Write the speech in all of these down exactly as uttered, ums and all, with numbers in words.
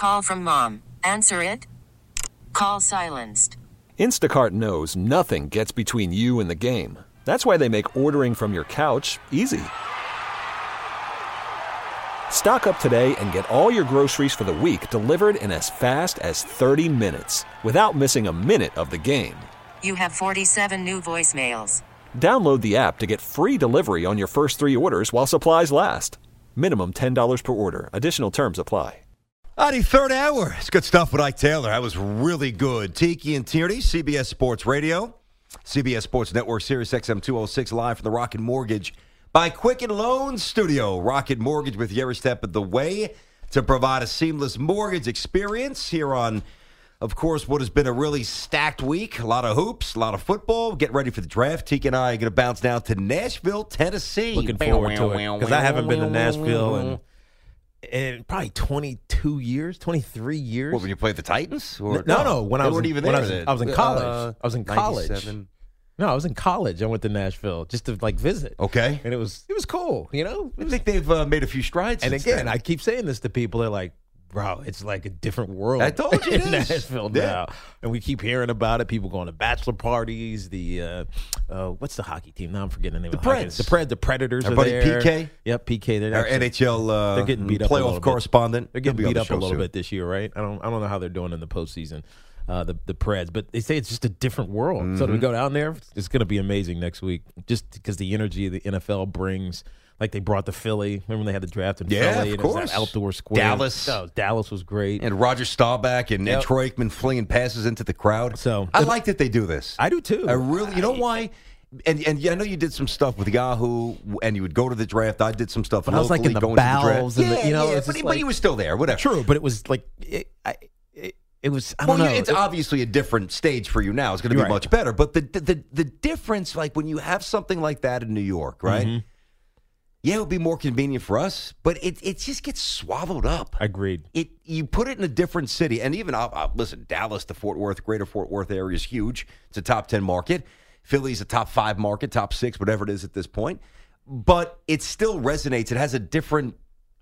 Call from mom. Answer it. Call silenced. Instacart knows nothing gets between you and the game. That's why they make ordering from your couch easy. Stock up today and get all your groceries for the week delivered in as fast as thirty minutes without missing a minute of the game. You have forty-seven new voicemails. Download the app to get free delivery on your first three orders while supplies last. Minimum ten dollars per order. Additional terms apply. Alrighty, third hour. It's good stuff with Ike Taylor. That was really good. Tiki and Tierney, C B S Sports Radio, C B S Sports Network, Sirius X M two oh six, live from the Rocket Mortgage by Quicken Loans Studio. Rocket Mortgage with every step of the way to provide a seamless mortgage experience here on, of course, what has been a really stacked week. A lot of hoops, a lot of football. Get ready for the draft. Tiki and I are going to bounce down to Nashville, Tennessee. Looking forward to it because I haven't been to Nashville in, in probably twenty-two years, twenty-three years. What, when you played the Titans? Or, no, no. When they I was weren't in, even when there. I was, then. I was in college. Uh, I was in college. ninety-seven No, I was in college. I went to Nashville just to like visit. Okay, and it was it was cool. You know, I think they've uh, made a few strides. And since again, then. I keep saying this to people. They're like, "Bro, it's like a different world." I told you, in it is. Nashville Yeah. now, and we keep hearing about it. People going to bachelor parties. The uh, uh, what's the hockey team? Now I'm forgetting the name. The of the hockey. Preds. The Pred. The Predators Our are buddy there. P K. Yep, P K. They're Our actually, N H L uh, they're getting beat up a little playoff bit. correspondent. They're getting He'll be beat on up the a show little soon. bit this year, right? I don't I don't know how they're doing in the postseason. Uh, the the Preds, but they say it's just a different world. Mm-hmm. So to go down there, it's going to be amazing next week, just because the energy the N F L brings. Like they brought the Philly. Remember when they had the draft in Yeah, Philly? of and it was course. that outdoor square. Dallas. Oh, Dallas was great. And Roger Staubach and, Yep. and Troy Aikman flinging passes into the crowd. So I like that they do this. I do too. I really, you know why? And and yeah, I know you did some stuff with Yahoo, and you would go to the draft. I did some stuff. But I was like in the locally, going to bowels the and draft. the- you know, yeah, it's but, just but like- you were still there. Whatever. True, but it was like it, I, it, it was. I Well, don't know. you- it's It- obviously a different stage for you now. It's going to be You're right. much better. But the, the the the difference, like when you have something like that in New York, right? Mhm. Yeah, it would be more convenient for us, but it it just gets swallowed up. Agreed. It you put it in a different city, and even I'll, I'll, listen, Dallas, the Fort Worth, Greater Fort Worth area is huge. It's a top ten market. Philly's a top five market, top six, whatever it is at this point. But it still resonates. It has a different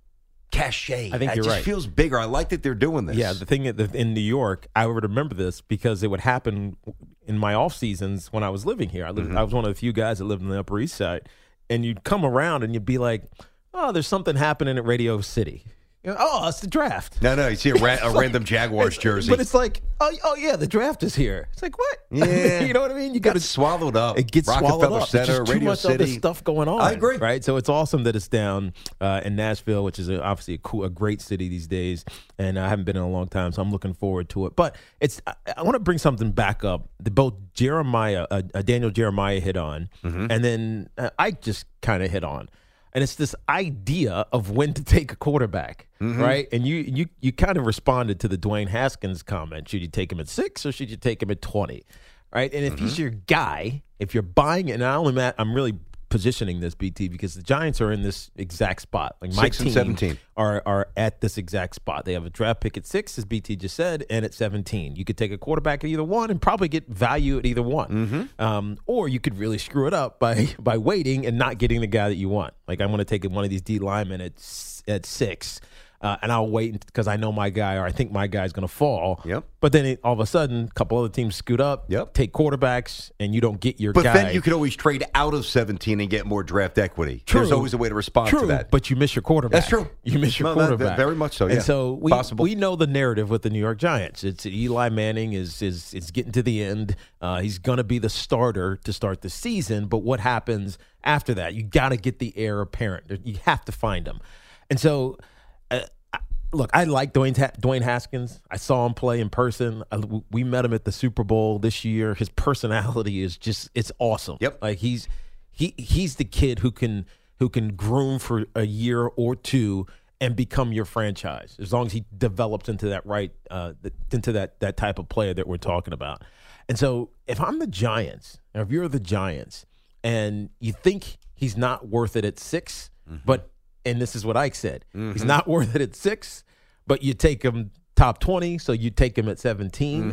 cachet. I think it you're just right. feels bigger. I like that they're doing this. Yeah, the thing that in New York, I would remember this because it would happen in my off seasons when I was living here. I lived, Mm-hmm. I was one of the few guys that lived in the Upper East Side, and you'd come around and you'd be like, "Oh, there's something happening at Radio City." You know, oh, it's the draft. No, no, you see a, ra- a It's random like- Jaguars it's- jersey. But it's like, oh, oh yeah, the draft is here. It's like, what? Yeah. You know what I mean? You got got to swallowed up. It gets Rockefeller swallowed up. Center, There's just too Radio much City. other stuff going on. I agree. Right? So it's awesome that it's down uh, in Nashville, which is a, obviously a cool, a great city these days. And I haven't been in a long time, so I'm looking forward to it. But it's I, I want to bring something back up that both Jeremiah, uh, uh, Daniel Jeremiah hit on, Mm-hmm. and then uh, I just kind of hit on. And it's this idea of when to take a quarterback, Mm-hmm. right? And you you you kind of responded to the Dwayne Haskins comment. Should you take him at six or should you take him at twenty? Right? And if Mm-hmm. he's your guy, if you're buying, and I only Matt, I'm really positioning this B T because the Giants are in this exact spot. Like my Six and team seventeen. are are at this exact spot. They have a draft pick at six, as B T just said, and at seventeen. You could take a quarterback at either one and probably get value at either one. Mm-hmm. Um, or you could really screw it up by by waiting and not getting the guy that you want. Like I'm going to take one of these D linemen at s- at six. Uh, and I'll wait because I know my guy, or I think my guy's going to fall. Yep. But then it, all of a sudden, a couple other teams scoot up, Yep. take quarterbacks, and you don't get your But guy. then you could always trade out of seventeen and get more draft equity. True. There's always a way to respond True, to that. but you miss your quarterback. That's true. You miss your No, that- that- quarterback. very much so, yeah. And so we Possible. we know the narrative with the New York Giants. It's Eli Manning is is is getting to the end. Uh, he's going to be the starter to start the season. But what happens after that? You got to get the heir apparent. You have to find him. And so. Uh, Look, I like Dwayne, Dwayne Haskins. I saw him play in person. I, we met him at the Super Bowl this year. His personality is just, it's awesome. Yep. Like he's he he's the kid who can who can groom for a year or two and become your franchise as long as he develops into that right uh, into that that type of player that we're talking about. And so if I'm the Giants, or if you're the Giants, and you think he's not worth it at six, mm-hmm. but and this is what Ike said. Mm-hmm. He's not worth it at six, but you take him top twenty, so you take him at seventeen. Mm-hmm.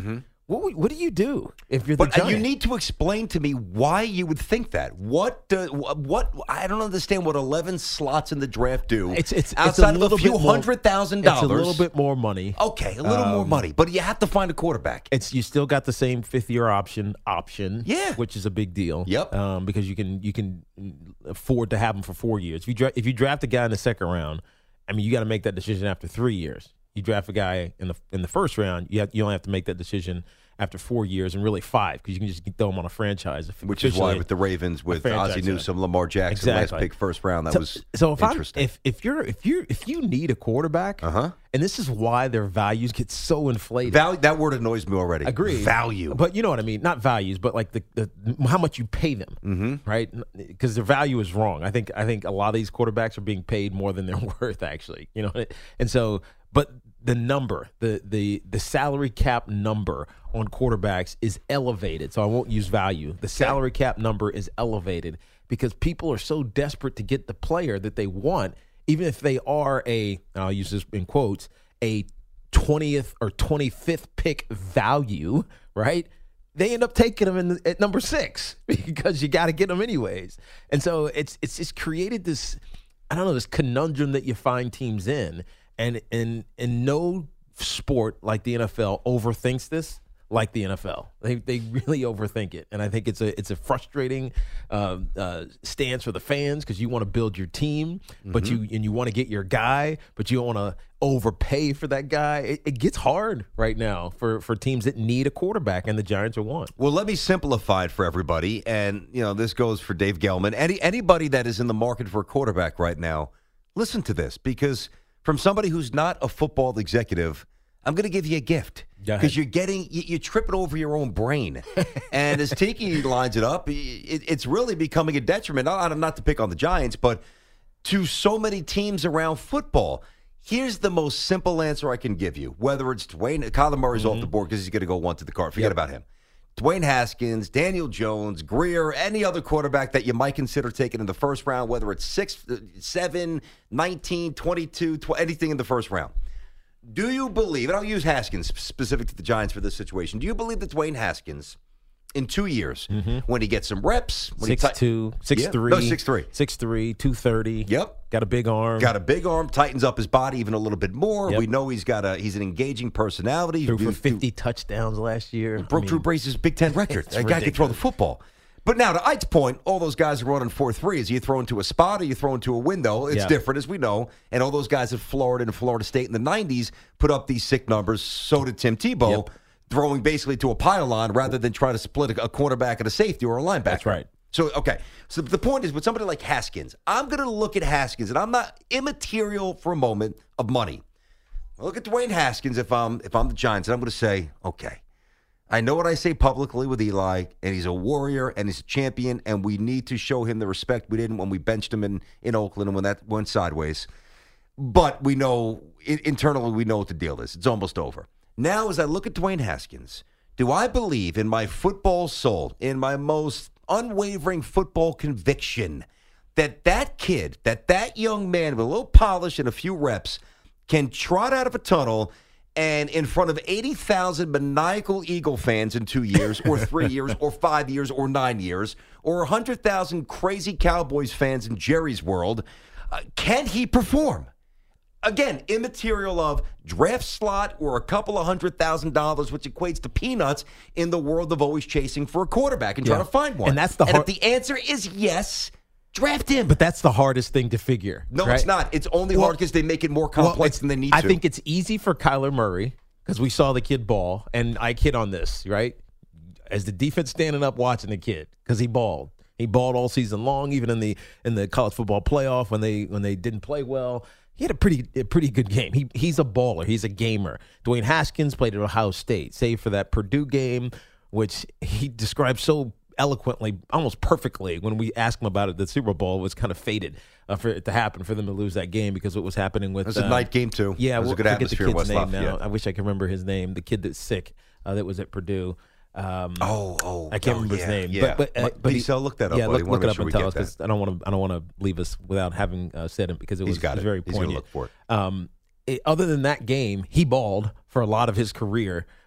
What would- what do you do if you're the But uh, Giants? you need to explain to me why you would think that. What? Uh, what? I don't understand what eleven slots in the draft do. It's it's outside it's a of a little few bit more- hundred thousand dollars. It's a little bit more money. Okay, a little more Um, money, but you have to find a quarterback. It's you still got the same fifth year option option, Yeah. which is a big deal. Yep. Um, because you can you can afford to have him for four years. If you dra- if you draft a guy in the second round, I mean, you got to make that decision after three years. You draft a guy in the in the first round, you have, you only have to make that decision after four years and really five because you can just throw him on a franchise. Which is why officially. with the Ravens, with franchise, Ozzie yeah. Newsome, Lamar Jackson, Exactly. last pick, first round, that So, was so if I'm, interesting. if if you're if you if you need a quarterback, Uh-huh. and this is why their values get so inflated. Value, that word annoys me already. Agree. Value. But you know what I mean? Not values, but like the, the how much you pay them, mm-hmm. right? Because their value is wrong. I think I think a lot of these quarterbacks are being paid more than they're worth, actually. You know, and so but the number, the the the salary cap number on quarterbacks is elevated. So I won't use value. The salary cap number is elevated because people are so desperate to get the player that they want, even if they are a, I'll use this in quotes, a twentieth or twenty-fifth pick value, right? They end up taking them in the, at number six because you got to get them anyways. And so it's it's just created this, I don't know, this conundrum that you find teams in. And and and no sport like the N F L overthinks this like the N F L. They they really overthink it, and I think it's a it's a frustrating uh, uh, stance for the fans because you want to build your team, but Mm-hmm. you and you want to get your guy, but you don't want to overpay for that guy. It, it gets hard right now for for teams that need a quarterback, and the Giants are one. Well, let me simplify it for everybody, and you know this goes for Dave Gelman. Any anybody that is in the market for a quarterback right now, listen to this because from somebody who's not a football executive, I'm going to give you a gift Go ahead. because you're getting you, you're tripping over your own brain, and as Tiki lines it up, it, it's really becoming a detriment. Not, not to pick on the Giants, but to so many teams around football. Here's the most simple answer I can give you. Whether it's Dwayne, Kyler Murray's off the board because he's going to go one to the card. Forget Yep. about him. Dwayne Haskins, Daniel Jones, Greer, any other quarterback that you might consider taking in the first round, whether it's six, seven, nineteen, twenty-two, tw- anything in the first round. Do you believe, and I'll use Haskins specific to the Giants for this situation, do you believe that Dwayne Haskins, in two years, when he gets some reps, when Six he ti- two, six Yeah. three, No, six three. six three, two thirty. Yep. Got a big arm. got a big arm, tightens up his body even a little bit more. Yep. We know he's got a he's an engaging personality. Threw for He- fifty touchdowns last year. broke I mean, Drew Brees' Big Ten record. It's That guy can throw the ridiculous. football. But now, to Ike's point, all those guys are running four threes. You throw into a spot or you throw into a window. It's Yeah. different, as we know. And all those guys at Florida and Florida State in the nineties put up these sick numbers. So did Tim Tebow, Yep. throwing basically to a pylon rather than trying to split a, a cornerback and a safety or a linebacker. That's right. So, okay. So the point is, with somebody like Haskins, I'm going to look at Haskins, and I'm not immaterial for a moment of money. I look at Dwayne Haskins if I'm if I'm the Giants, and I'm going to say, okay, I know what I say publicly with Eli, and he's a warrior and he's a champion, and we need to show him the respect we didn't when we benched him in, in Oakland and when that went sideways. But we know, in, internally, we know what the deal is. It's almost over. Now, as I look at Dwayne Haskins, do I believe in my football soul, in my most unwavering football conviction, that that kid, that that young man with a little polish and a few reps can trot out of a tunnel and in front of eighty thousand maniacal Eagle fans in two years or three years or five years or nine years or one hundred thousand crazy Cowboys fans in Jerry's world, uh, can he perform? Again, immaterial of draft slot or a couple of hundred thousand dollars, which equates to peanuts in the world of always chasing for a quarterback and trying Yeah. to find one. And that's the and hard- if the answer is yes, draft him. But that's the hardest thing to figure. no, right? it's not. It's only Well- hard because they make it more Well, complex it's- than they need I to. think it's easy for Kyler Murray because we saw the kid ball, and I kid on this, right? As the defense standing up watching the kid because he balled. He balled all season long, even in the in the college football playoff when they when they didn't play well. He had a pretty a pretty good game. He he's a baller. He's a gamer. Dwayne Haskins played at Ohio State, save for that Purdue game, which he described so eloquently, almost perfectly. When we asked him about it, the Super Bowl was kind of fated uh, for it to happen, for them to lose that game because what was happening with It was a uh, night game, too. Yeah, It was a we'll good forget atmosphere the in kid's West name now. Lafayette. I wish I could remember his name. The kid that's sick uh, that was at Purdue. Um, Oh, oh, I can't oh, remember yeah, his name. yeah. But, but, uh, Look, but he- Lisa, look that up, Yeah, buddy. look, Wanna look it make up sure and we tell get us that. because I don't want to. I don't want to leave us without having uh, said it because it was, He's got it was it. very He's gonna poignant. look for it. Um, it- other than that game, he balled for a lot of his career.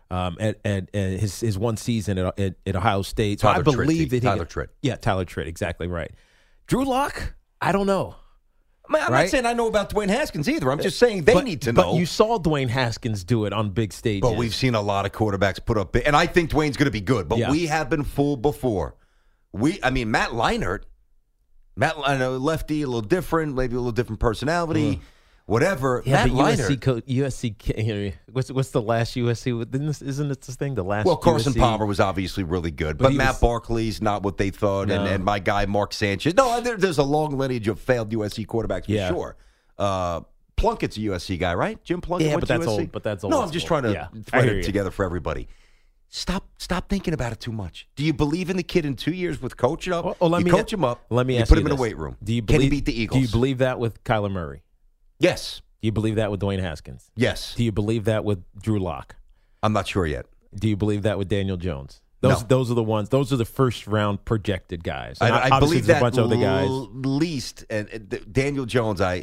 um, at, at, at his his one season at, at, at Ohio State. So Tyler I believe Tritt, that he Tyler could- Tritt. Yeah, Tyler Tritt, exactly right. Drew Lock, I don't know. I mean, I'm Right? not saying I know about Dwayne Haskins either. I'm just saying they but, need to but know. you saw Dwayne Haskins do it on big stages. But we've seen a lot of quarterbacks put up big, and I think Dwayne's going to be good. But Yeah. we have been fooled before. We, I mean, Matt Leinart, Matt, I know lefty, a little different, maybe a little different personality, Mm. whatever. Yeah, Matt but U S C Leinart. co- U S C. ca- What's what's the last U S C? Isn't this, isn't it this thing? The last. Well, Carson U S C Palmer was obviously really good, But but, he Matt was- Barkley's not what they thought, and, No. and my guy Mark Sanchez. No, there, there's a long lineage of failed U S C quarterbacks for Yeah. sure. Uh, Plunkett's a U S C guy, right? Jim Plunkett. Yeah, went but to that's U S C? old- but that's old No, I'm just school. trying to Yeah, I thread hear it you. together for everybody. Stop, stop thinking about it too much. Do you believe in the kid in two years with coaching up? Well, well, let you me coach him up. Let me you ask put you him in a this. weight room. Do you Can believe, he beat the Eagles? Do you believe that with Kyler Murray? Yes, Do you believe that with Dwayne Haskins? yes. Do you believe that with Drew Lock? I'm not sure yet. Do you believe that with Daniel Jones? Those No. those are the ones. Those are the first round projected guys. I, And I obviously believe there's that a bunch of other guys. l- least. And uh, th- Daniel Jones, I,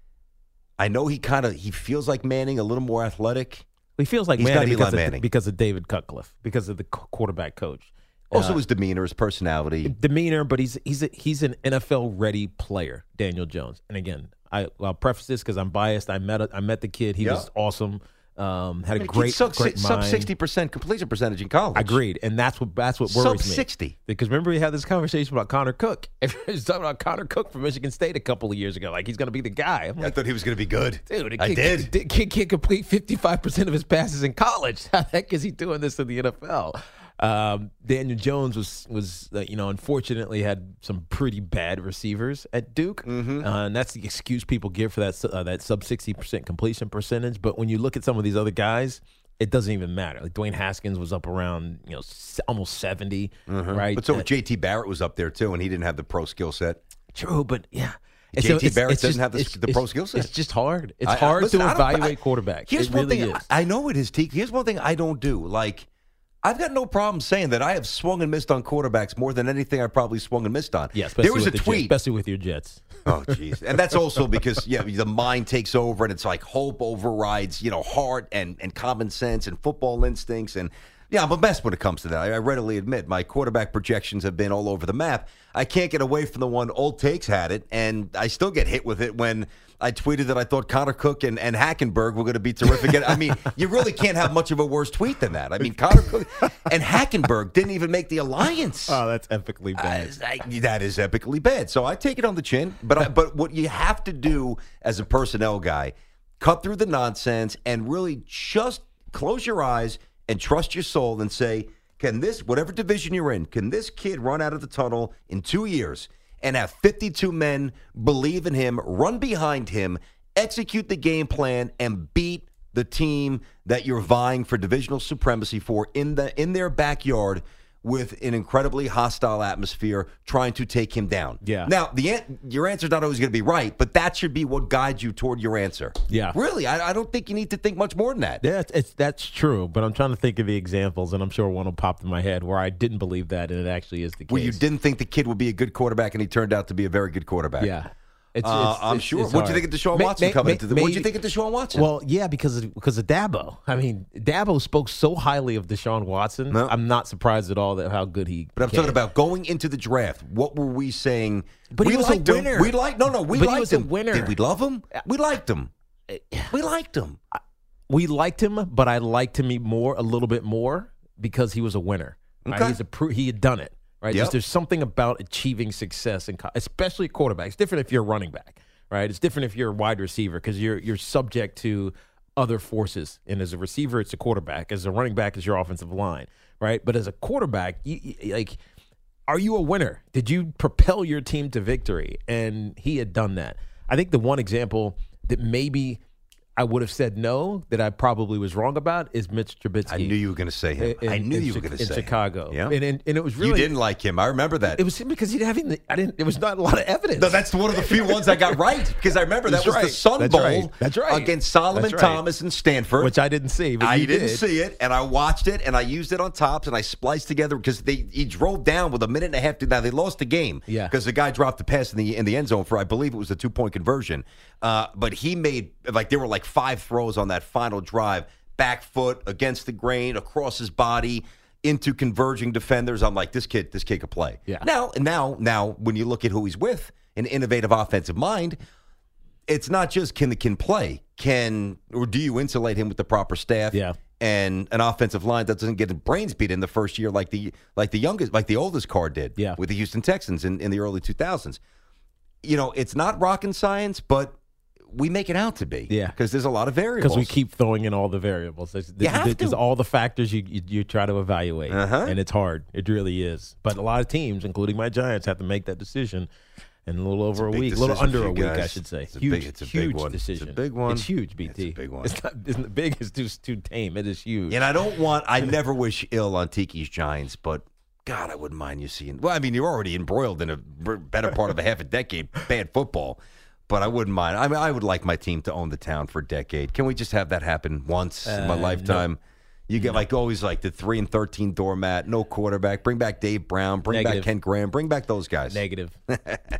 I know he kind of he feels like Manning, a little more athletic. He feels like He's not Manning Eli because of, Manning. because of David Cutcliffe, because of the qu- quarterback coach. Also, Uh, his demeanor, his personality. demeanor, but he's he's a, he's an N F L ready player, Daniel Jones. And again, I, I'll preface this because I'm biased. I met a, I met the kid. He Yeah. was awesome. Um, had I a mean, great kid sub, great sub mind. sixty percent completion percentage in college. Agreed, and that's what that's what Sub worries me. sixty. Because remember we had this conversation about Connor Cook. Everyone was talking about Connor Cook from Michigan State a couple of years ago, like he's going to be the guy. I'm I like, thought he was going to be good. dude, a I kid, did. Kid, kid can't complete fifty-five percent of his passes in college. How the heck is he doing this in the N F L? Um, Daniel Jones was was uh, you know unfortunately had some pretty bad receivers at Duke, Mm-hmm. uh, and that's the excuse people give for that su- uh, that sub sixty percent completion percentage. But when you look at some of these other guys, it doesn't even matter. Like Dwayne Haskins was up around you know s- almost seventy, right? But so Uh, J T Barrett was up there too, and he didn't have the pro skill set. True, but yeah. J T Barrett doesn't have the- it's- the it's- pro skill set. It's just hard. It's I- I- hard listen, I to don't- evaluate I- quarterbacks. Here's it one really thing. is. I, I know it is, Teak. Here's one thing I don't do. Like, I've got no problem saying that I have swung and missed on quarterbacks more than anything I probably swung and missed on. yeah, especially there was a with the Jets, tweet. especially with your Jets. Oh, jeez. And that's also because, yeah, the mind takes over and it's like hope overrides, you know, heart and, and common sense and football instincts. And, yeah, I'm a mess when it comes to that. I, I readily admit my quarterback projections have been all over the map. I can't get away from the one Old Takes had it, and I still get hit with it when I tweeted that I thought Connor Cook and, and Hackenberg were going to be terrific. And, I mean, you really can't have much of a worse tweet than that. I mean, Connor Cook and Hackenberg didn't even make the alliance. Oh, that's epically bad. I- I- that is epically bad. So I take it on the chin. But I, but what you have to do as a personnel guy, cut through the nonsense and really just close your eyes and trust your soul and say, can this, whatever division you're in, can this kid run out of the tunnel in two years and have fifty-two men believe in him, run behind him, execute the game plan, and beat the team that you're vying for divisional supremacy for in the in their backyard with an incredibly hostile atmosphere trying to take him down. Yeah. Now, the an- your answer's not always going to be right, but that should be what guides you toward your answer. Yeah. Really, I, I don't think you need to think much more than that. Yeah, it's, it's that's true, but I'm trying to think of the examples, and I'm sure one will pop in my head where I didn't believe that, and it actually is the case. Where you didn't think the kid would be a good quarterback, and he turned out to be a very good quarterback. Yeah. It's, Uh, it's- I'm it's- sure. it's What'd you hard. think of Deshaun May- Watson may- coming may- into the? What'd you maybe- think of Deshaun Watson? Well, yeah, because of, because of Dabo. I mean, Dabo spoke so highly of Deshaun Watson. No. I'm not surprised at all that how good he. but I'm can. talking about going into the draft. What were we saying? But we he was a liked him. winner. We liked no, no. We But he liked was a him. winner. Did we love him? We liked him. We liked him. We liked him, but I liked him more a little bit more because he was a winner. Right? Okay. He's a pro- he had done it. Right? Yep. There's, there's something about achieving success, in co- especially quarterback. It's different if you're a running back, right? It's different if you're a wide receiver because you're you're subject to other forces. And as a receiver, it's a quarterback. As a running back, it's your offensive line, right? But as a quarterback, you, you, like, are you a winner? Did you propel your team to victory? And he had done that. I think the one example that maybe I would have said no, that I probably was wrong about, is Mitch Trubisky. I knew you were going to say him. in- I knew in you were Chi- going to in say him. Chicago. Yeah. and, and and it was really You didn't like him. I remember that. It was because he didn't have any. I didn't. There was not a lot of evidence. No, that's one of the few ones I got right because I remember that That's was the right. Sun That's Bowl right. That's right. against Solomon That's right. Thomas and Stanford. which I didn't see. But I you didn't did. see it, and I watched it, and I used it on tops, and I spliced together because they he drove down with a minute and a half to. Now they lost the game, Yeah. because the guy dropped the pass in the in the end zone for I believe it was a two point conversion. Uh, but he made like there were like five throws on that final drive. back foot against the grain, across his body, into converging defenders. I'm like, this kid, this kid could play. Yeah. Now, now, now, when you look at who he's with, an innovative offensive mind, it's not just can the kid play, can or do you insulate him with the proper staff? Yeah. And an offensive line that doesn't get his brains beat in the first year like the like the youngest, like the oldest card did Yeah. with the Houston Texans in, in the early two thousands. You know, it's not rocket science, but we make it out to be. Yeah. Because there's a lot of variables. Because we keep throwing in all the variables. There's, You there's, have there's to. all the factors you, you you try to evaluate, Uh-huh. and it's hard. It really is. But a lot of teams, including my Giants, have to make that decision in a little over a a, big week, a little decision under for a you week, I guys. should say. It's a huge, big- it's a big huge one. decision. It's a big one. It's huge, B T. It's a big one. It's not. Isn't big is too too tame. It is huge. And I don't want, I never wish ill on Tiki's Giants, but God, I wouldn't mind you seeing. Well, I mean, you're already embroiled in a b- better part of a half a decade bad football, but I wouldn't mind. I mean, I would like my team to own the town for a decade. Can we just have that happen once in my Uh, lifetime? You get like always like the three and thirteen doormat, no quarterback. Bring back Dave Brown. Bring Negative. back Ken Graham. Bring back those guys. Negative. All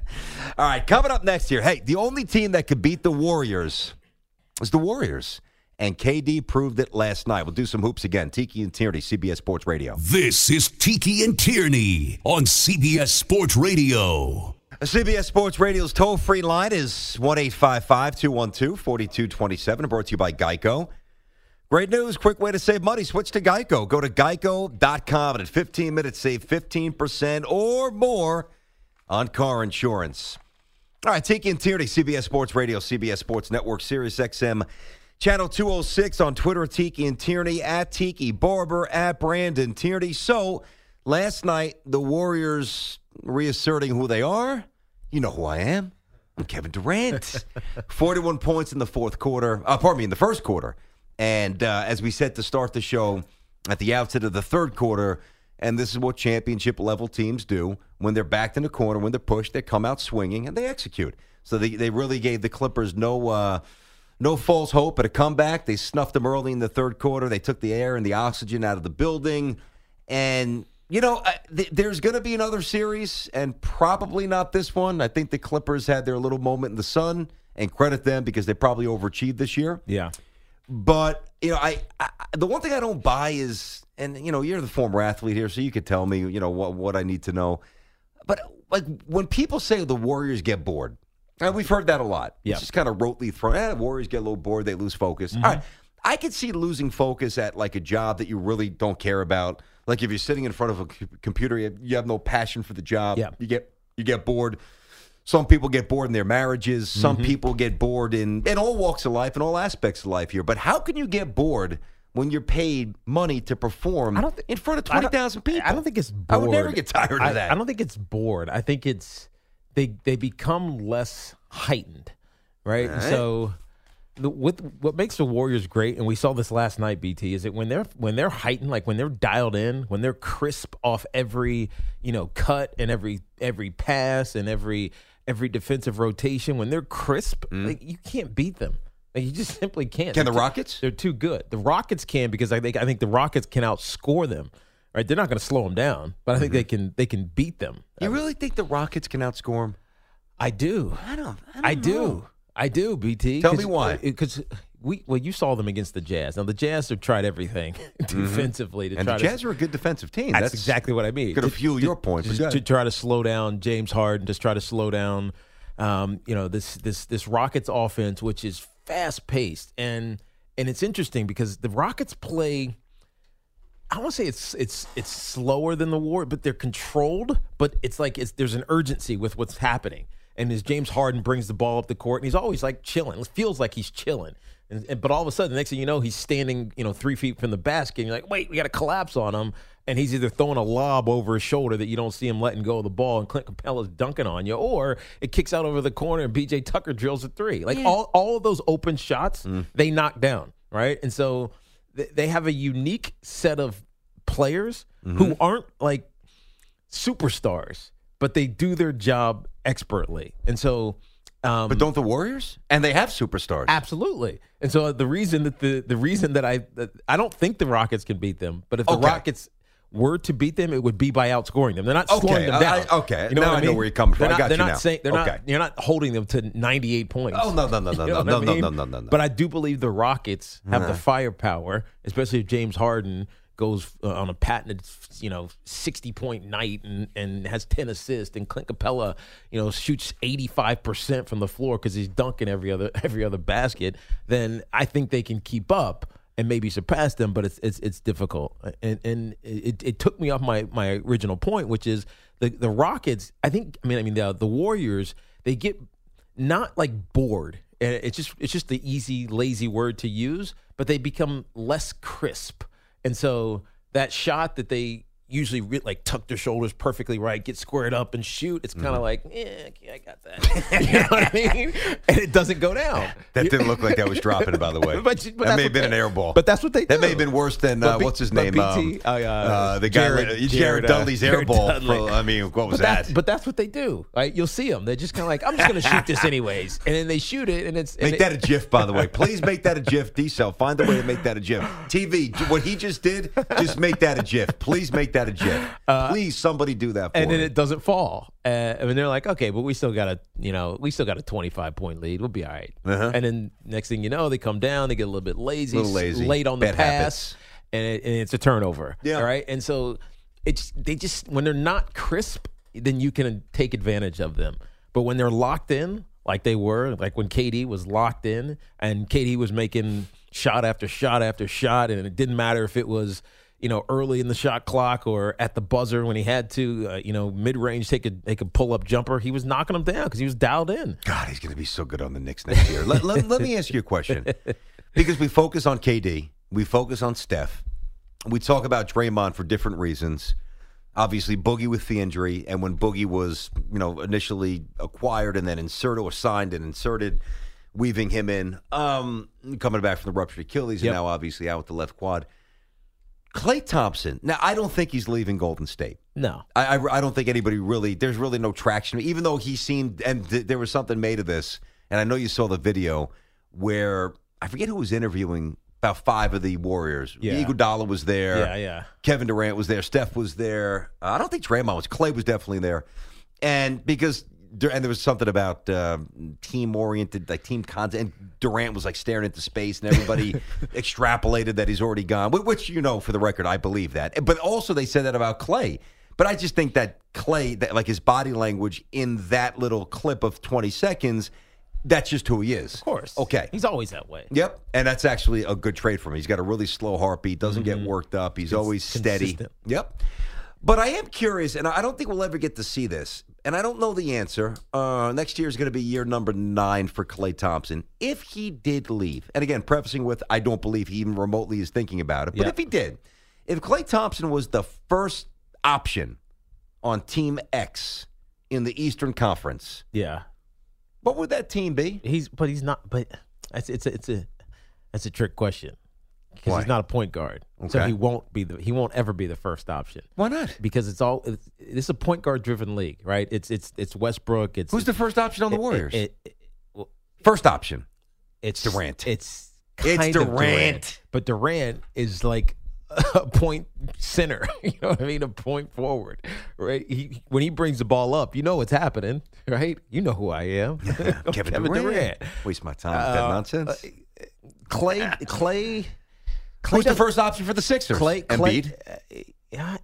right, coming up next year. Hey, the only team that could beat the Warriors is the Warriors. And K D proved it last night. We'll do some hoops again. Tiki and Tierney, C B S Sports Radio. This is Tiki and Tierney on C B S Sports Radio. C B S Sports Radio's toll-free line is one eight five five, two one two, four two two seven, brought to you by Geico. Great news, quick way to save money. Switch to Geico. Go to geico dot com and in fifteen minutes, save fifteen percent or more on car insurance. All right, Tiki and Tierney, C B S Sports Radio, C B S Sports Network, Sirius X M, Channel two oh six on Twitter, Tiki and Tierney, at Tiki Barber, at Brandon Tierney. So, last night, the Warriors reasserting who they are. You know who I am. I'm Kevin Durant. forty-one points in the fourth quarter. Uh, pardon me, in the first quarter. And uh, as we said to start the show, at the outset of the third quarter, and this is what championship-level teams do, when they're backed in the corner, when they're pushed, they come out swinging, and they execute. So they, they really gave the Clippers no uh, no false hope at a comeback. They snuffed them early in the third quarter. They took the air and the oxygen out of the building. And, you know, uh, th- there's going to be another series, and probably not this one. I think the Clippers had their little moment in the sun, and credit them because they probably overachieved this year. Yeah. But, you know, I, I the one thing I don't buy is, and, you know, you're the former athlete here, so you could tell me, you know, what, what I need to know. But, like, when people say the Warriors get bored, and we've heard that a lot. Yeah. It's just kind of rotely thrown. Eh, Warriors get a little bored, they lose focus. Mm-hmm. All right. I could see losing focus at, like, a job that you really don't care about. Like, if you're sitting in front of a c- computer, you have, you have no passion for the job. Yeah. You get you get bored. Some people get bored in their marriages. Some Mm-hmm. people get bored in, in all walks of life and all aspects of life here. But how can you get bored when you're paid money to perform I don't thi- in front of I don't- twenty thousand people? I don't think it's I bored. would never get tired of I, that. I don't think it's bored. I think it's they they become less heightened, right? All right. So the, with what makes the Warriors great, and we saw this last night, B T, is that when they're when they're heightened, like when they're dialed in, when they're crisp off every you know cut and every every pass and every every defensive rotation, when they're crisp, like you can't beat them. Like you just simply can't. Mm. Can the They're too- Rockets? They're too good. The Rockets can because I think I think the Rockets can outscore them. Right? They're not going to slow them down, but I think they can they can beat them. You really think the Rockets can outscore them? I do. I don't. I, don't I know. do. I do, B T. Tell me why. Because we well, you saw them against the Jazz. Now the Jazz have tried everything defensively to And try the to. Jazz are a good defensive team. That's, exactly what I mean. Going to To- fuel to- your point. but to, go to ahead. try to slow down James Harden, just try to slow down, um, you know, this this this Rockets offense, which is fast paced, and and it's interesting because the Rockets play. I don't want to say it's it's it's slower than the Warriors, but they're controlled. But it's like it's there's an urgency with what's happening. And as James Harden brings the ball up the court, and he's always like chilling. It feels like he's chilling. And, and but all of a sudden, the next thing you know, he's standing, you know, three feet from the basket. And you're like, wait, we got to collapse on him. And he's either throwing a lob over his shoulder that you don't see him letting go of the ball, and Clint Capella's dunking on you, or it kicks out over the corner and B J Tucker drills a three. Like all all of those open shots, they knock down, right? And so th- they have a unique set of players who aren't like superstars, but they do their job expertly. And so um But don't the Warriors? And they have superstars. absolutely. And so the reason that the the reason that I that I don't think the Rockets can beat them, but if the Okay. Rockets were to beat them, it would be by outscoring them. They're not Okay, slowing them down. I- okay. you know Now what I I mean? know where you're coming from. They're I not, got they're you not now. saying they're Okay. not. You're not holding them to ninety-eight points. Oh, no, no, no, no, You know no, what no, I mean? no, no, no, no. But I do believe the Rockets have the firepower, especially if James Harden goes uh, on a patented, you know, sixty-point night and, and has ten assists, and Clint Capella, you know, shoots eighty-five percent from the floor because he's dunking every other every other basket. Then I think they can keep up and maybe surpass them, but it's it's it's difficult. And and it, it took me off my, my original point, which is the the Rockets. I think I mean I mean the the Warriors, they get not like bored. And it's just it's just the easy, lazy word to use, but they become less crisp. And so that shot that they usually re- like tuck their shoulders perfectly right, get squared up and shoot, it's kind of mm-hmm. like, yeah, okay, I got that. You know what I mean? And it doesn't go down. That didn't look like that was dropping, by the way. but, but that may have been they, an air ball. But that's what they do. That may have been worse than, uh, B, what's his name? B T, Um, uh, uh, uh, the guy, Jared, Jared, Jared Dudley's uh, air Jared ball. Dudley. For, I mean, what was but that? That's, but that's what they do, right? You'll see them. They're just kind of like, I'm just going to shoot this anyways. And then they shoot it, and it's... And make it, that a GIF, by the way. Please make that a GIF. D-Cell, find a way to make that a GIF. T V, what he just did, just make that a GIF. Please make that a GIF. Uh, Please, somebody do that for and then me. it doesn't fall. Uh, and they're like, okay, but we still got a, you know, we still got a twenty-five point lead. We'll be all right. Uh-huh. And then next thing you know, they come down, they get a little bit lazy, A little lazy. late on the Bad pass, habits. and, it, and it's a turnover. Yeah. All right. And so it's they just when they're not crisp, then you can take advantage of them. But when they're locked in, like they were, like when K D was locked in, and K D was making shot after shot after shot, and it didn't matter if it was, you know, early in the shot clock or at the buzzer when he had to, uh, you know, mid-range take a take a pull-up jumper. He was knocking them down because he was dialed in. God, he's going to be so good on the Knicks next year. let, let, let me ask you a question. Because we focus on K D, we focus on Steph, we talk about Draymond for different reasons. Obviously, Boogie with the injury, and when Boogie was, you know, initially acquired and then inserted or signed and inserted, weaving him in, um, coming back from the ruptured Achilles, Yep. and now obviously out with the left quad. Klay Thompson. Now, I don't think he's leaving Golden State. No. I, I, I don't think anybody really, there's really no traction. Even though he seemed, and th- there was something made of this, and I know you saw the video where, I forget who was interviewing about five of the Warriors. Yeah. Iguodala was there. Yeah, yeah. Kevin Durant was there. Steph was there. Uh, I don't think Draymond was. Klay was definitely there. And because, and there was something about uh, team-oriented, like team content. And Durant was like staring into space, and everybody extrapolated that he's already gone, which, you know, for the record, I believe that. But also they said that about Klay. But I just think that Klay, that like his body language in that little clip of twenty seconds, that's just who he is. Of course. Okay. He's always that way. Yep. And that's actually a good trade for him. He's got a really slow heartbeat, doesn't Mm-hmm. get worked up. He's always steady. consistent. Yep. But I am curious, and I don't think we'll ever get to see this, and I don't know the answer. Uh, next year is going to be year number nine for Klay Thompson. If he did leave, and again, prefacing with, I don't believe he even remotely is thinking about it, but Yeah. if he did, if Klay Thompson was the first option on Team X in the Eastern Conference, Yeah. what would that team be? He's, but he's not, but it's, it's a, it's a, that's a trick question. Because Why? he's not a point guard. So Okay. he won't be the, he won't ever be the first option. Why not? Because it's all, it's, it's a point guard driven league, right? It's, it's, it's Westbrook. It's, Who's the first option on the it- Warriors? It, it, well, First option. it's Durant. It's It's kind of Durant. But Durant is like a point center. You know what I mean? A point forward, right? He, when he brings the ball up, you know what's happening, right? You know who I am, Kevin, Durant. Waste my time with that Uh, nonsense. Clay, Clay. Clay Who's the does- first option for the Sixers? Clay, Clay, Embiid? uh, yeah,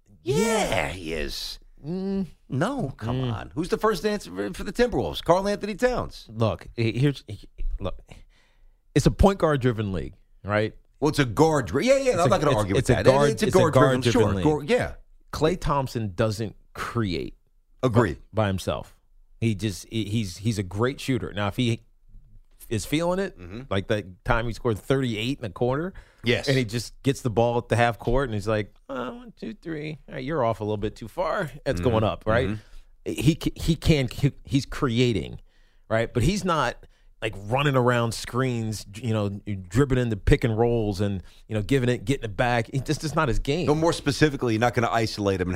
Yeah, he is. Mm, No, come on. Who's the first answer for for the Timberwolves? Karl Anthony Towns. look, here's look. It's a point guard driven league, right? Well, it's a guard. dri- Yeah, yeah. I'm a- not going to it's- argue it's with a that. guard- it's a it's a guard driven. guard-driven Sure. league. guard- yeah. Klay Thompson doesn't create Agreed. by himself. He just he- he's he's a great shooter. Now, if he is feeling it, like that time he scored thirty-eight in a quarter, Yes. and he just gets the ball at the half court, and he's like, oh, one, two, three, all right, you're off a little bit too far. It's going up, right? He ca- he can he, he's creating, right? But he's not like running around screens, you know, dribbling into pick and rolls and you know giving it, getting it back. He just it's not his game. No, more specifically, you're not going to isolate him and have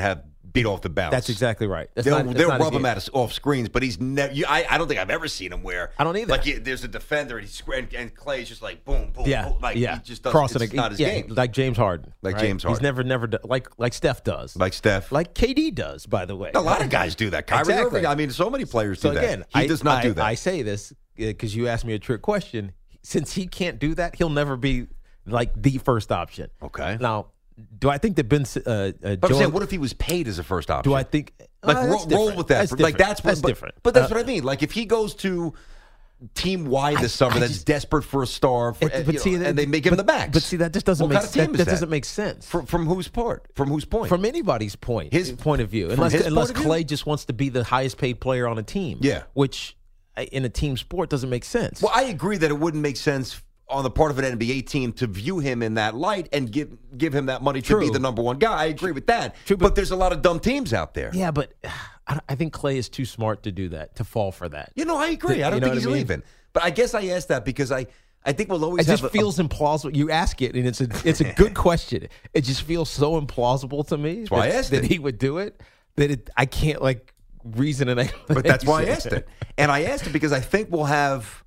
beat off the bounce. That's exactly right. That's they'll not, that's they'll not rub his him game. out of, off screens, but he's never. I, I don't think I've ever seen him where I don't either. Like he, there's a defender and he's and, and Clay's just like boom, boom, Yeah, boom. Like yeah. he just doesn't. Crossing it's a, not his yeah, game. like James Harden. Like right? James Harden. He's never, never done, like like Steph does. Like Steph. Like K D does, by the way. A lot of guys do that. Kyrie Exactly. Irving. I mean, so many players So do again, that. He I, does not I, do that. I say this because you asked me a trick question. Since he can't do that, he'll never be like the first option. Okay. Now, do I think that Ben? Uh, uh, but I'm Joel, saying, what if he was paid as a first option? do I think? Like uh, ro- that's roll different. with that. That's like different. that's what, that's but, different. But that's Uh, what I mean. Like if he goes to team wide I- this summer, I that's just- desperate for a star, for, It- and, but you know, see, and they make him but, the max. But see, that just doesn't What make kind of team that, is that that? doesn't make sense. From, from whose part? From whose point? From anybody's point, His- point of view, from unless his unless point of view? Clay just wants to be the highest paid player on a team. Yeah. which uh, in a team sport doesn't make sense. Well, I agree that it wouldn't make sense on the part of an N B A team to view him in that light and give give him that money to True. be the number one guy. I agree with that. True, but, but- there's a lot of dumb teams out there. yeah, but I, I think Clay is too smart to do that, to fall for that. You know, I agree. I don't You know think what he's I mean? leaving. But I guess I asked that because I, I think we'll always It just have a- feels implausible. You ask it, and it's a it's a good question. It just feels so implausible to me why I that, asked that it. he would do it that it, I can't like reason and. But that's why I asked it. And I asked it because I think we'll have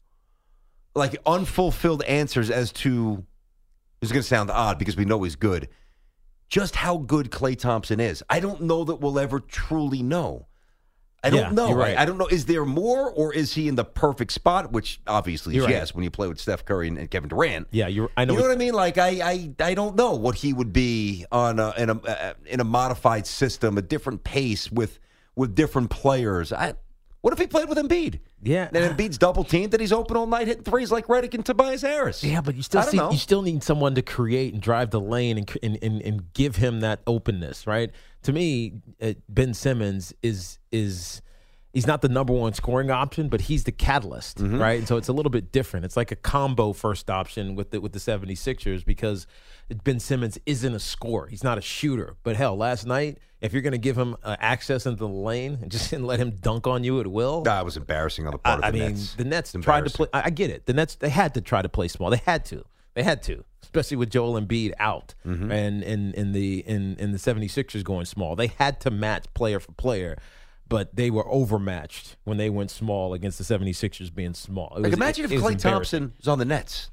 like unfulfilled answers as to, this is going to sound odd because we know he's good, just how good Klay Thompson is. I don't know that we'll ever truly know. I don't Yeah, know. you're right. I, I don't know. Is there more or is he in the perfect spot? Which obviously is You're right. yes when you play with Steph Curry and, and Kevin Durant. Yeah, you're. I know. You know what I mean? Like I, I, I don't know what he would be on a, in a uh, in a modified system, a different pace with with different players. I, what if he played with Embiid? Yeah. And Embiid's double teamed, that he's open all night hitting threes like Redick and Tobias Harris. Yeah, but you still I don't see, know. you still need someone to create and drive the lane and and, and, and give him that openness, right? To me, uh, Ben Simmons is is he's not the number one scoring option, but he's the catalyst, Mm-hmm. right? And so it's a little bit different. It's like a combo first option with the with the 76ers because Ben Simmons isn't a scorer. He's not a shooter. But hell, last night, if you're going to give him uh, access into the lane and just let him dunk on you at will, That was embarrassing on the part I, I of the mean, Nets. the Nets It's tried to embarrassing. play. I, I get it. The Nets, they had to try to play small. They had to. They had to, especially with Joel Embiid out Mm-hmm. and in in the in in the 76ers going small. They had to match player for player, but they were overmatched when they went small against the 76ers being small. It Like was- imagine it- if it was Klay embarrassing. Thompson is on the Nets.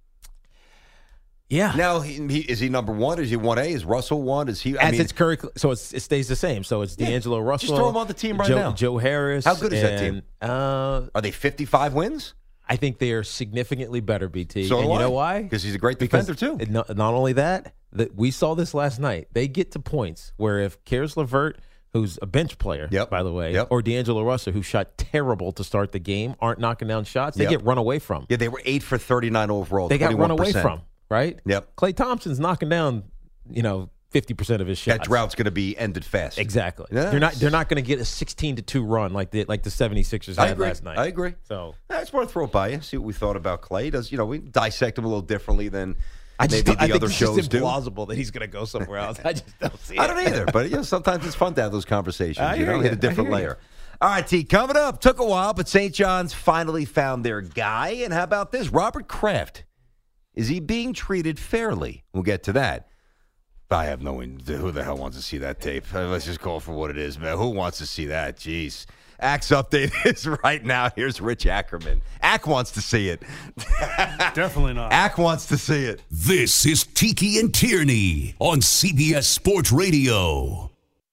Yeah. Now, he, he, is he number one? Is he one A? Is Russell one? Is he? I As mean, it's Curry, so it's, it stays the same. So it's Yeah, D'Angelo Russell. just throw him on the team right Joe, now. Joe Harris. How good is that and, team? Uh, are they fifty-five wins? I think they are significantly better, B T. So and do you I. know why? Because he's a great Because defender, too. it- Not, not only that, that we saw this last night. They get to points where if Karis LeVert, who's a bench player, Yep. by the way, Yep. or D'Angelo Russell, who shot terrible to start the game, aren't knocking down shots, they Yep. get run away from. Yeah, they were eight for thirty-nine overall. They got run away twenty-one percent. from, right? Yep. Klay Thompson's knocking down, you know, fifty percent of his shots. That drought's going to be ended fast. Exactly. Yeah, they're not. it's- They're not going to get a sixteen to two run like the like the 76ers I had agree. last night. I agree. So That's worth throw it by you. See what we thought about Klay. Does you know we dissect him a little differently than I just maybe don't- the I think other it's shows just do. implausible that he's going to go somewhere else. I just don't see it. I don't either, but you know sometimes it's fun to have those conversations. I You hear know, you. hit a I different hear you. layer. All right, T. Coming up, took a while, but Saint John's finally found their guy. And how about this, Robert Kraft? Is he being treated fairly? We'll get to that. I have no idea who the hell wants to see that tape. Uh, Let's just call it for what it is, man. Who wants to see that? Jeez. Ack's update is right now. Here's Rich Ackerman. Ack wants to see it. Definitely not. Ack wants to see it. This is Tiki and Tierney on C B S Sports Radio.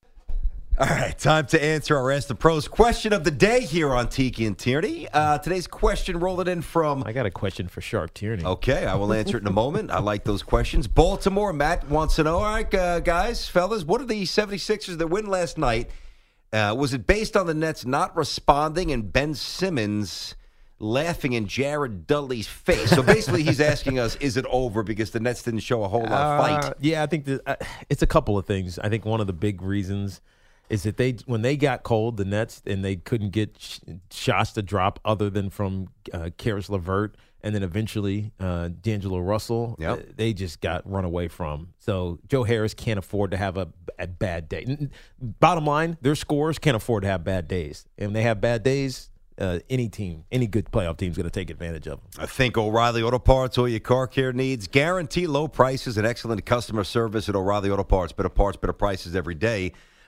All right, time to answer our Ask the Pros question of the day here on Tiki and Tierney. Uh, today's question rolling in from... I got a question for Sharp Tierney. Okay, I will answer it in a moment. I like those questions. Baltimore, Matt wants to know, all right, uh, guys, fellas, what are the 76ers that win last night? Uh, was it based on the Nets not responding and Ben Simmons laughing in Jared Dudley's face? So basically he's asking us, is it over because the Nets didn't show a whole lot of Uh, fight? yeah, I think that, uh, it's a couple of things. I think one of the big reasons is that they when they got cold, the Nets, and they couldn't get sh- shots to drop other than from uh, Karis LeVert and then eventually uh, D'Angelo Russell, Yep. uh, they just got run away from. So Joe Harris can't afford to have a, a bad day. N- n- Bottom line, their scorers can't afford to have bad days. And when they have bad days, uh, any team, any good playoff team is going to take advantage of them. I think O'Reilly Auto Parts, all your car care needs. Guarantee low prices and excellent customer service at O'Reilly Auto Parts. Better parts, better prices every day.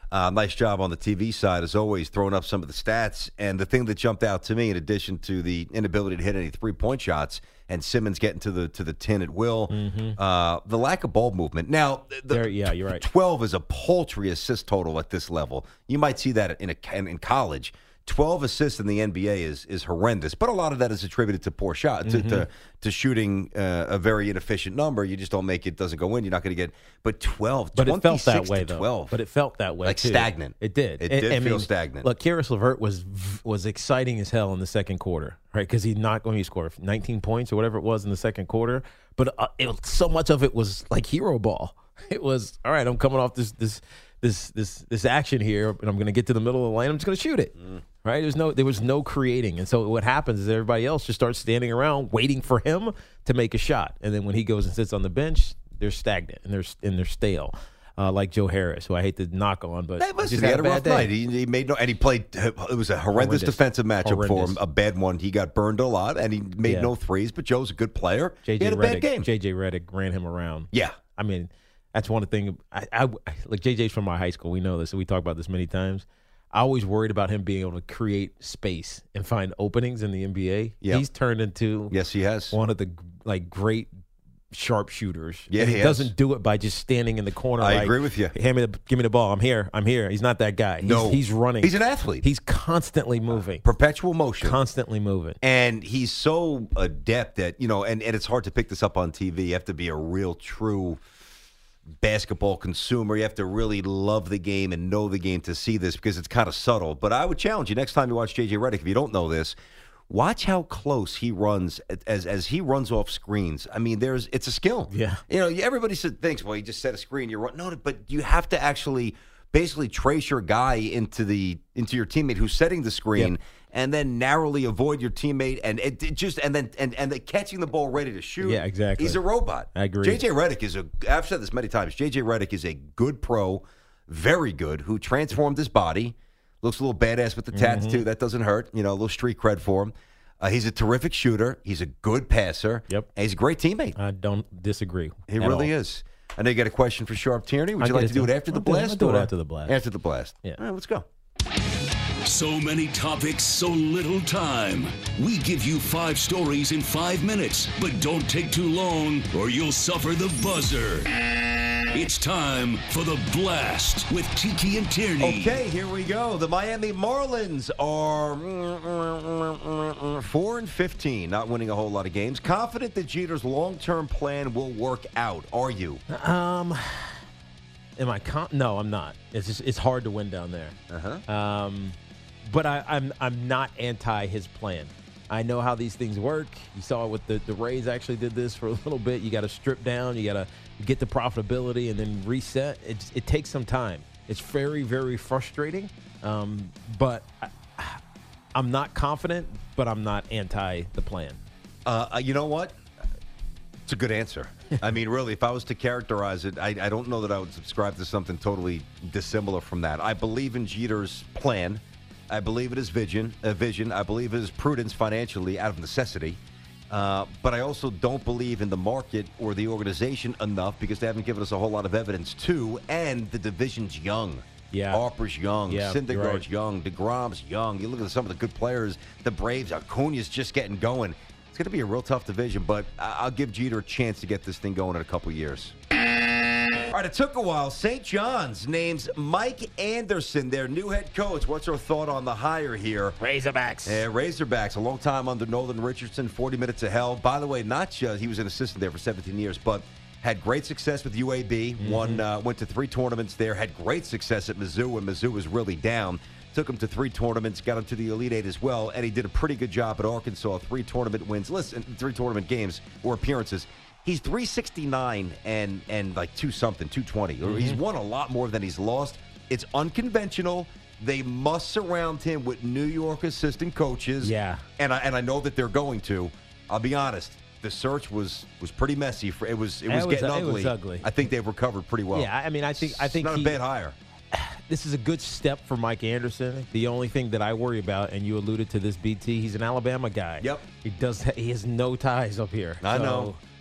Uh, nice job on the T V side, as always, throwing up some of the stats. And the thing that jumped out to me, in addition to the inability to hit any three-point shots and Simmons getting to the to the tin at will, mm-hmm. uh, the lack of ball movement. Now, the, there, yeah, you're right. twelve is a paltry assist total at this level. You might see that in a, in college. twelve assists in the N B A is is horrendous, but a lot of that is attributed to poor shot, to mm-hmm. to, to shooting uh, a very inefficient number. You just don't make it, doesn't go in. You're not going to get. But twelve, but it felt that way to though. twelve. But it felt that way, like too. stagnant. It did. It it, did I feel mean, stagnant. Look, Karis LeVert was was exciting as hell in the second quarter, right? Because he not going to score nineteen points or whatever it was in the second quarter. But uh, it, so much of it was like hero ball. It was all right. I'm coming off this this. This this this action here, and I'm going to get to the middle of the lane. I'm just going to shoot it, mm. right? There's no there was no creating, and so what happens is everybody else just starts standing around waiting for him to make a shot, and then when he goes and sits on the bench, they're stagnant and they're and they're stale, uh, like Joe Harris, who I hate to knock on, but hey, listen, he had a, a rough day. night. He, he made no, and he played. It was a horrendous, horrendous. defensive matchup horrendous. for him, a bad one. He got burned a lot, and he made yeah. no threes. But Joe's a good player. J J he had a Redick, bad game. J J Redick ran him around. Yeah, I mean. That's one of the things. I, I, like J J's from my high school. We know this. And we talk about this many times. I always worried about him being able to create space and find openings in the N B A. Yep. He's turned into yes, he has one of the like great sharpshooters. Yeah, and he, he doesn't do it by just standing in the corner. I like, agree with you. Hand me the, give me the ball. I'm here. I'm here. He's not that guy. He's, no, he's running. He's an athlete. He's constantly moving, uh, perpetual motion, constantly moving, and he's so adept at you know. And, and it's hard to pick this up on T V. You have to be a real true basketball consumer. You have to really love the game and know the game to see this because it's kind of subtle. But I would challenge you next time you watch J J Redick, if you don't know this, watch how close he runs as as he runs off screens. I mean, there's it's a skill. Yeah. You know, everybody thinks, well, you just set a screen, you're running. No, but you have to actually basically trace your guy into the into your teammate who's setting the screen. Yep. And then narrowly avoid your teammate, and it, it just and then and and the catching the ball ready to shoot. Yeah, exactly. He's a robot. I agree. J J Redick is a. I've said this many times. J J Redick is a good pro, very good, who transformed his body. Looks a little badass with the tats mm-hmm. too. That doesn't hurt. You know, a little street cred for him. Uh, he's a terrific shooter. He's a good passer. Yep. And he's a great teammate. I don't disagree. He really all. is. I know you got a question for Sharp Tierney. Would I'll you like to do it it after I'll the do blast? I'll do it after the blast. After the blast. Yeah. All right, let's go. So many topics, so little time. We give you five stories in five minutes, but don't take too long or you'll suffer the buzzer. It's time for the blast with Tiki and Tierney. Okay, here we go. The Miami Marlins are four and fifteen, not winning a whole lot of games. Confident that Jeter's long-term plan will work out. Are you? Um, am I? Con- no, I'm not. It's just it's hard to win down there. Uh-huh. Um, but I, I'm I'm not anti his plan. I know how these things work. You saw what the, the Rays actually did this for a little bit. You got to strip down. You got to get the profitability and then reset. It, it takes some time. It's very, very frustrating. Um, but I, I'm not confident, but I'm not anti the plan. Uh, you know what? It's a good answer. I mean, really, if I was to characterize it, I, I don't know that I would subscribe to something totally dissimilar from that. I believe in Jeter's plan. I believe it is vision. Uh, vision. I believe it is prudence financially out of necessity. Uh, but I also don't believe in the market or the organization enough because they haven't given us a whole lot of evidence too. And the division's young. Yeah. Harper's young. Yeah, Syndergaard's right. young. DeGrom's young. You look at some of the good players. The Braves, Acuna's just getting going. It's going to be a real tough division, but I'll give Jeter a chance to get this thing going in a couple years. All right, it took a while. Saint John's names Mike Anderson their new head coach. What's our thought on the hire here? Razorbacks. Uh, Razorbacks, a long time under Nolan Richardson, forty minutes of hell. By the way, not just, he was an assistant there for seventeen years, but had great success with U A B. Mm-hmm. Won, uh, went to three tournaments there. Had great success at Mizzou when Mizzou was really down. Took him to three tournaments, got him to the Elite Eight as well, and he did a pretty good job at Arkansas. Three tournament wins. Listen, three tournament games or appearances. He's three sixty-nine and and like two something, two twenty. Mm-hmm. He's won a lot more than he's lost. It's unconventional. They must surround him with New York assistant coaches. Yeah, and I and I know that they're going to. I'll be honest. The search was was pretty messy. For it was it was, it was getting uh, ugly. It was ugly. I think they've recovered pretty well. Yeah, I mean, I think I think it's not he, a bad hire. This is a good step for Mike Anderson. The only thing that I worry about, and you alluded to this, B T, he's an Alabama guy. Yep. He does. He has no ties up here. I so know.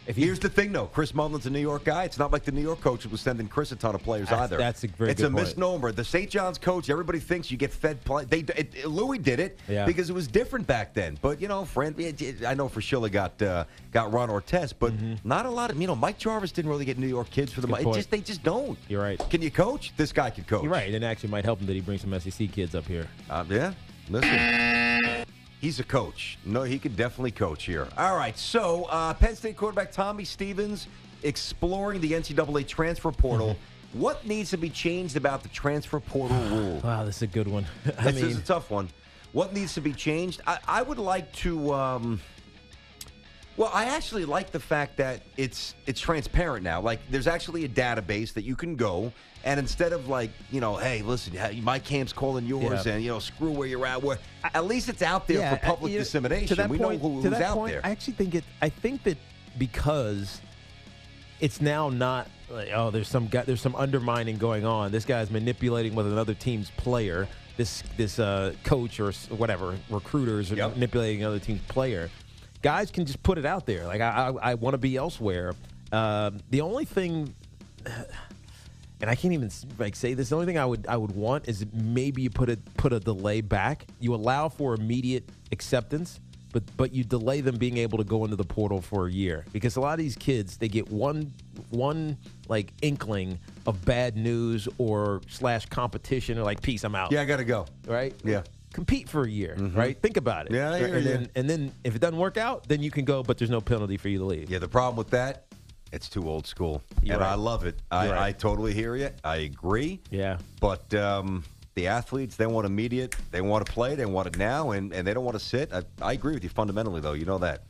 If he, Here's the thing, though. Chris Mullin's a New York guy. It's not like the New York coach was sending Chris a ton of players that's, either. That's a very It's good a point. misnomer. The Saint John's coach, everybody thinks you get fed play. They it, Louis did it Yeah. because it was different back then. But, you know, Fran, it, it, I know Fraschilla got uh, got Ron Artest, but Mm-hmm. not a lot of, you know, Mike Jarvis didn't really get New York kids for the Good money. point. Just They just don't. You're right. Can you coach? This guy can coach. You're right. And it actually might help him that he brings some S E C kids up here. Uh, yeah, listen. He's a coach. No, he could definitely coach here. All right, so uh, Penn State quarterback Tommy Stevens exploring the N C double A transfer portal. Mm-hmm. What needs to be changed about the transfer portal rule? Wow, this is a good one. I This mean, is a tough one. What needs to be changed? I, I would like to. Um, well, I actually like the fact that it's it's transparent now. Like, there's actually a database that you can go, and instead of like, you know, hey, listen, my camp's calling yours, Yeah. and you know, screw where you're at. Where at least it's out there yeah, for public uh, you know, dissemination. To that we point, know who, to who's that out point, there. I actually think it. I think that because it's now not like, oh, there's some guy, there's some undermining going on. This guy's manipulating with another team's player. This this uh, coach or whatever recruiters are Yep. manipulating another team's player. Guys can just put it out there. Like I, I, I want to be elsewhere. Uh, the only thing, and I can't even like say this. The only thing I would I would want is maybe you put a put a delay back. You allow for immediate acceptance, but but you delay them being able to go into the portal for a year, because a lot of these kids, they get one one like inkling of bad news or slash competition, or like, peace, I'm out. Yeah, I got to go. Right. Yeah. Compete for a year, right? Think about it. Yeah, I hear and you. then and then if it doesn't work out, then you can go, but there's no penalty for you to leave. Yeah, the problem with that, it's too old school, You're and right. I love it. I, You're right. I totally hear you. I agree. Yeah. But um, the athletes, they want immediate. They want to play. They want it now, and, and they don't want to sit. I, I agree with you fundamentally, though. You know that.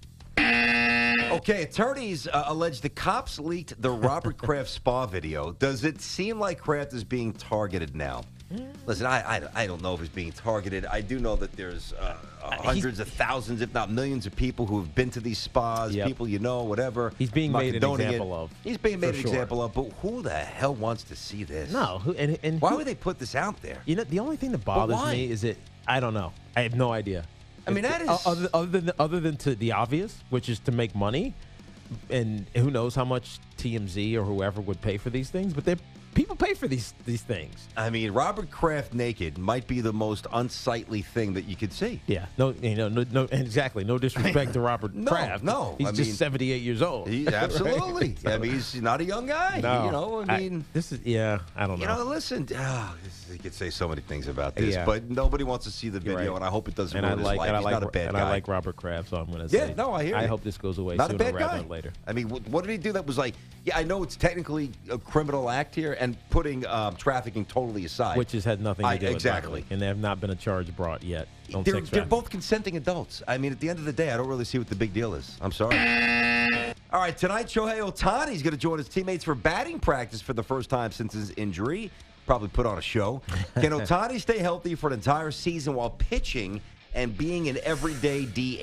Okay, attorneys uh, allege the cops leaked the Robert Kraft spa video. Does it seem like Kraft is being targeted now? Listen, I, I I don't know if he's being targeted. I do know that there's uh, hundreds of thousands, if not millions, of people who have been to these spas. Yep. People you know, whatever. He's being I'm not made an condoning example it. of, He's being made for an sure. example of. But who the hell wants to see this? No, who- and and Why who- would they put this out there? You know, the only thing that bothers why? me is that I don't know. I have no idea. I mean, that If- is- other, other than other than to the obvious, which is to make money, and who knows how much T M Z or whoever would pay for these things, but they people pay for these these things. I mean, Robert Kraft naked might be the most unsightly thing that you could see. Yeah, no, you know, no, no, exactly. No disrespect to Robert No, Kraft. no, he's I just mean- seventy-eight years old. He, Right? absolutely. So- I mean, he's not a young guy. no, You know, I mean, this is yeah. I don't you know. know, listen. Oh, this, you could say so many things about this, Yeah. but nobody wants to see the You're video, right. and I hope it doesn't and I ruin like his life. and I He's like not a bad and guy. I like Robert Kraft, so I'm going to Yeah, say. no, I hear I you. hope this goes away Not a sooner bad rather guy. than later. I mean, wh- what did he do that was like? Yeah, I know it's technically a criminal act here, and putting um, trafficking totally aside, Which has had nothing to I- do with it, exactly. by the way, and there have not been a charge brought yet on They're, sex they're trafficking. both consenting adults. I mean, at the end of the day, I don't really see what the big deal is. I'm sorry. All right, tonight, Shohei Ohtani is going to join his teammates for batting practice for the first time since his injury. Probably put on a show. Can Ohtani stay healthy for an entire season while pitching and being an everyday D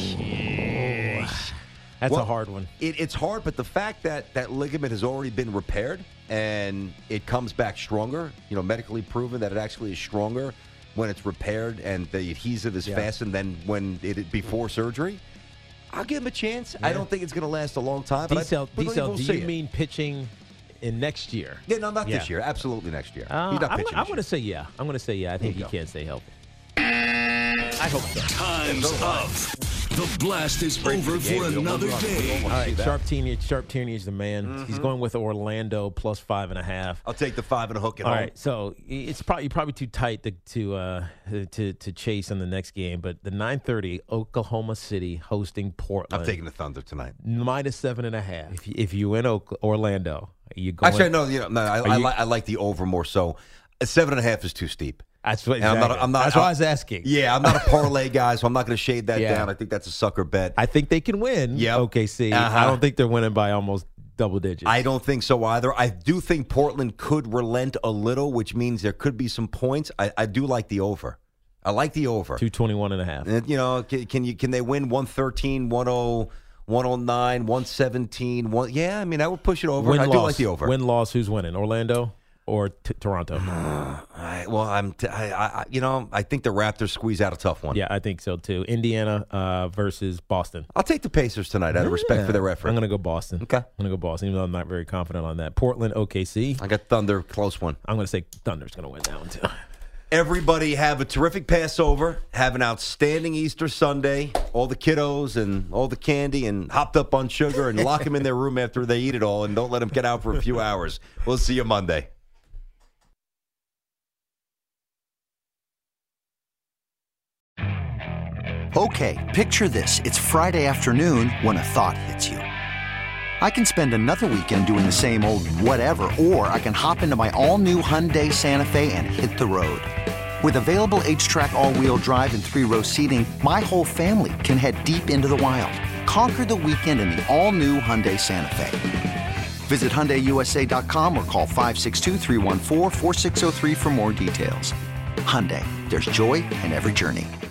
H? That's Well, a hard one. It, it's hard, but the fact that that ligament has already been repaired and it comes back stronger, you know, medically proven that it actually is stronger when it's repaired and the adhesive is Yeah. fastened than when it before surgery. I'll give him a chance. I don't think it's going to last a long time. But I D-Cell, believe D-Cell, we'll do see you it. mean pitching in next year? Yeah, no, not Yeah. this year. Absolutely next year. Uh, He's not I'm, pitching. I'm this going to say yeah. I'm going to say yeah. I think he you go. can stay healthy. I hope so. Time's up. The blast is over for another day. All right, Sharp Tierney. Sharp Tierney is the man. Mm-hmm. He's going with Orlando plus five and a half. I'll take the five and a hook at All home. right, so it's probably probably too tight to to uh, to to chase in the next game, but the nine thirty Oklahoma City hosting Portland. I'm taking the Thunder tonight. minus seven and a half. If you, if you win Oak- Orlando, are you going? Actually, no, you know, no, I, I, you- li- I like the over more so. A seven and a half is too steep. That's what. And I'm not- exactly. I'm not- That's why I'm- I was asking. Yeah, I'm not a parlay guy, so I'm not going to shade that Yeah. down. I think that's a sucker bet. I think they can win. Yep. O K C. Uh-huh. I don't think they're winning by almost double digits. I don't think so either. I do think Portland could relent a little, which means there could be some points. I, I do like the over. I like the over. two twenty-one and a half. And, you know, can, can you can they win one thirteen, one oh, one oh nine, one seventeen? One, yeah, I mean, I would push it over. Win I loss. do like the over. Win loss. Who's winning? Orlando or t- Toronto? I, well, I'm. T- I, I, you know, I think the Raptors squeeze out a tough one. Yeah, I think so too. Indiana uh, versus Boston. I'll take the Pacers tonight out of respect Yeah. for their effort. I'm going to go Boston. Okay. I'm going to go Boston, even though I'm not very confident on that. Portland, O K C. I got Thunder, close one. I'm going to say Thunder's going to win that one too. Everybody have a terrific Passover. Have an outstanding Easter Sunday. All the kiddos and all the candy and hopped up on sugar and lock them in their room after they eat it all and don't let them get out for a few hours. We'll see you Monday. Okay, picture this. It's Friday afternoon when a thought hits you. I can spend another weekend doing the same old whatever, or I can hop into my all-new Hyundai Santa Fe and hit the road. With available H-Track all-wheel drive and three-row seating, my whole family can head deep into the wild. Conquer the weekend in the all-new Hyundai Santa Fe. Visit Hyundai U S A dot com or call five six two, three one four, four six zero three for more details. Hyundai, there's joy in every journey.